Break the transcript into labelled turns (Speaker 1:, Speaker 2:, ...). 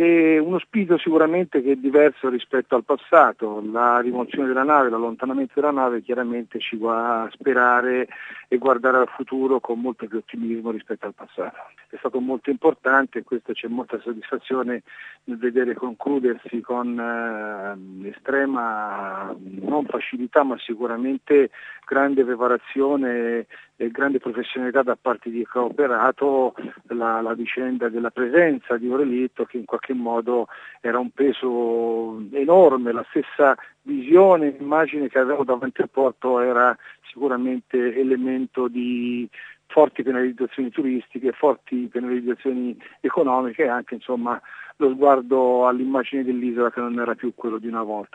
Speaker 1: E uno spirito sicuramente che è diverso rispetto al passato. La rimozione della nave, l'allontanamento della nave chiaramente ci fa sperare e guardare al futuro con molto più ottimismo rispetto al passato. È stato molto importante e questo c'è molta soddisfazione nel vedere concludersi con estrema non facilità ma sicuramente grande preparazione e grande professionalità da parte di chi ha operato la vicenda della presenza di Aurelito, che in qualche modo era un peso enorme. La stessa visione, immagine che avevamo davanti al porto era sicuramente elemento di forti penalizzazioni turistiche, forti penalizzazioni economiche e anche insomma lo sguardo all'immagine dell'isola che non era più quello di una volta.